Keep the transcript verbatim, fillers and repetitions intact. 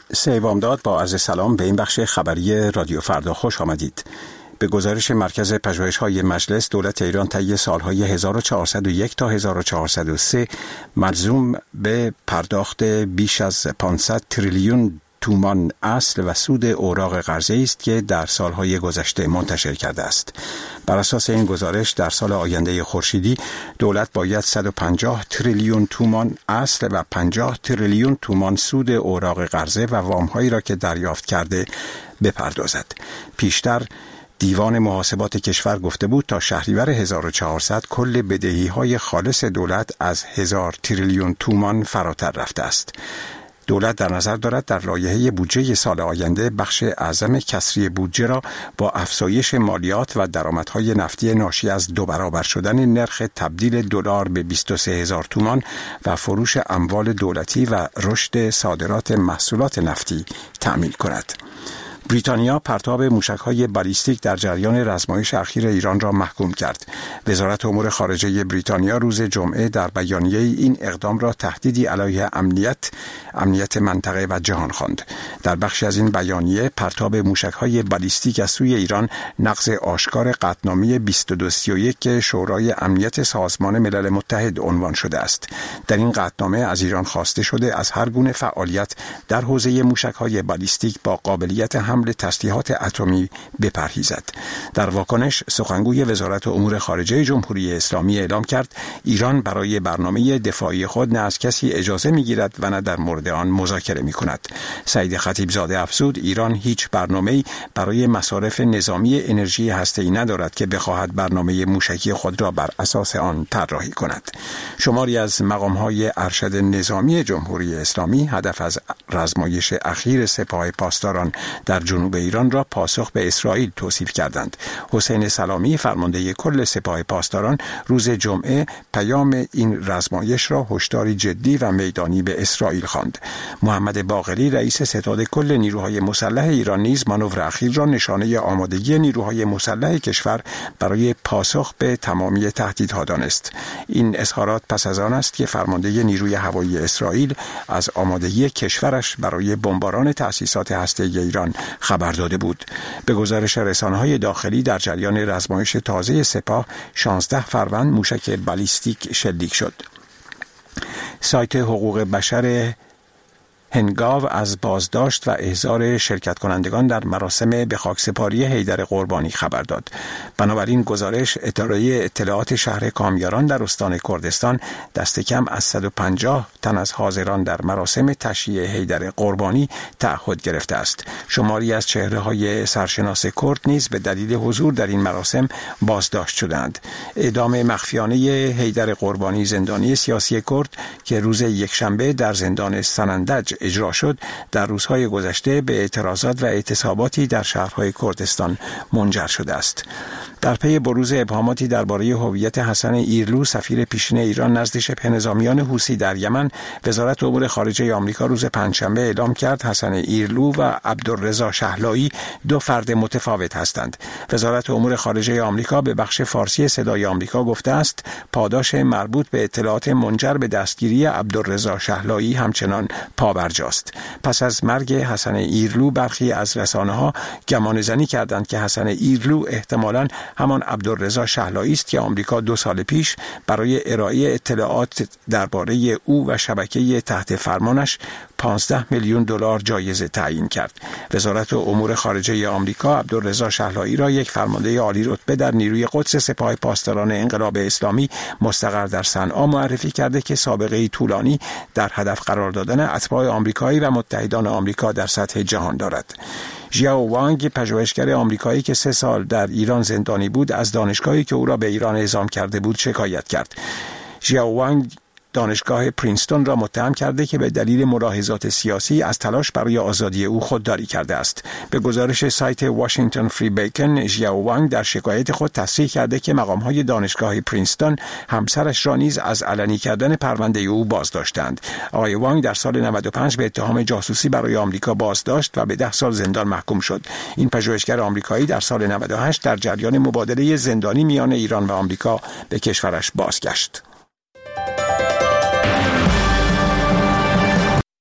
سیوامداد با عرض سلام به این بخش خبری رادیو فردا خوش آمدید. به گزارش مرکز پژوهش‌های مجلس، دولت ایران طی سالهای هزار و چهارصد و یک تا هزار و چهارصد و سه ملزوم به پرداخت بیش از پانصد تریلیون تومان اصل و سود اوراق قرضه است که در سالهای گذشته منتشر کرده است. بر اساس این گزارش در سال آینده خورشیدی دولت باید صد و پنجاه تریلیون تومان اصل و پنجاه تریلیون تومان سود اوراق قرضه و وام‌هایی را که دریافت کرده بپردازد. پیشتر دیوان محاسبات کشور گفته بود تا شهریور هزار و چهارصد کل بدهی‌های خالص دولت از هزار تریلیون تومان فراتر رفته است. دولت در نظر دارد در لایحه بودجه سال آینده بخش اعظم کسری بودجه را با افزایش مالیات و درآمدهای نفتی ناشی از دو برابر شدن نرخ تبدیل دلار به بیست و سه هزار تومان و فروش اموال دولتی و رشد صادرات محصولات نفتی تأمین کند. بریتانیا پرتاب موشک‌های بالیستیک در جریان رزمایش اخیر ایران را محکوم کرد. وزارت امور خارجه بریتانیا روز جمعه در بیانیه این اقدام را تهدیدی علیه امنیت، امنیت منطقه و جهان خواند. در بخشی از این بیانیه پرتاب موشک‌های بالیستیک از سوی ایران نقض آشکار قطعنامه بیست و دو سی و یک شورای امنیت سازمان ملل متحد عنوان شده است. در این قطعنامه از ایران خواسته شده از هر گونه فعالیت در حوزه موشک‌های بالیستیک با قابلیت حمل تسلیحات اتمی بپرهیزد. در واکنش سخنگوی وزارت امور خارجه جمهوری اسلامی اعلام کرد ایران برای برنامه دفاعی خود نه از کسی اجازه می‌گیرد و نه در مورد آن مذاکره می‌کند. سعید خطیبزاده افزود ایران هیچ برنامه‌ای برای مصارف نظامی انرژی هسته‌ای ندارد که بخواهد برنامه موشکی خود را بر اساس آن طراحی کند. شماری از مقام‌های ارشد نظامی جمهوری اسلامی هدف از رزمایش اخیر سپاه پاسداران در جنوب ایران را پاسخ به اسرائیل توصیف کردند. حسین سلامی فرمانده کل سپاه پاسداران روز جمعه پیام این رزمایش را هشداری جدی و میدانی به اسرائیل خواند. محمد باقری رئیس ستاد کل نیروهای مسلح ایران نیز مانور اخیر را نشانه آمادگی نیروهای مسلح کشور برای پاسخ به تمامی تهدیدها دانست. این اظهارات پس از آن است که فرمانده نیروی هوایی اسرائیل از آمادگی کشورش برای بمباران تأسیسات هسته‌ای ایران خبر داده بود. به گزارش رسانه‌های داخلی در جریان رزمایش تازه سپاه شانزده فروند موشک بالیستیک شلیک شد. سایت حقوق بشر هنگاو از بازداشت و احضار شرکت کنندگان در مراسم به خاکسپاری حیدر قربانی خبر داد. بنابراین گزارش اداره اطلاعات شهر کامیاران در استان کردستان دست کم از صد و پنجاه تن از حاضران در مراسم تشییع حیدر قربانی تعهد گرفته است. شماری از چهره‌های سرشناس کرد نیز به دلیل حضور در این مراسم بازداشت شدند. اعدام مخفیانه حیدر قربانی زندانی سیاسی کرد که روز یکشنبه در زندان سنندج اجرا شد در روزهای گذشته به اعتراضات و اعتصاباتی در شهرهای کردستان منجر شده است. در پی بروز ابهاماتی درباره هویت حسن ایرلو سفیر پیشین ایران نزد شبه نظامیان حوثی در یمن، وزارت امور خارجه آمریکا روز پنجشنبه اعلام کرد حسن ایرلو و عبدالرضا شهلایی دو فرد متفاوت هستند. وزارت امور خارجه آمریکا به بخش فارسی صدای آمریکا گفته است پاداش مربوط به اطلاعات منجر به دستگیری عبدالرضا شهلایی همچنان پابرجاست. پس از مرگ حسن ایرلو برخی از رسانه‌ها گمانه‌زنی کردند که حسن ایرلو احتمالاً همان عبدالرضا شهلایی است که آمریکا دو سال پیش برای ارائه اطلاعات درباره او و شبکه تحت فرمانش پانزده میلیون دلار جایزه تعیین کرد. وزارت امور خارجه آمریکا عبدالرضا شهلایی را یک فرمانده عالی رتبه در نیروی قدس سپاه پاسداران انقلاب اسلامی مستقر در صنعا معرفی کرده که سابقه طولانی در هدف قرار دادن اتباع آمریکایی و متحدان آمریکا در سطح جهان دارد. ژیائو وانگ پژوهشگر آمریکایی که سه سال در ایران زندانی بود از دانشگاهی که او را به ایران اعزام کرده بود شکایت کرد. ژیائو وانگ دانشگاه پرینستون را متهم کرده که به دلیل ملاحظات سیاسی از تلاش برای آزادی او خودداری کرده است. به گزارش سایت واشنگتن فری بیکن، ژیائو وانگ در شکایت خود تصریح کرده که مقام‌های دانشگاه پرینستون همسرش را نیز از علنی کردن پرونده او بازداشتند. آقای وانگ در سال نود و پنج به اتهام جاسوسی برای آمریکا بازداشت و به ده سال زندان محکوم شد. این پژوهشگر آمریکایی در سال نود و هشت در جریان مبادله زندانی میان ایران و آمریکا به کشورش بازگشت.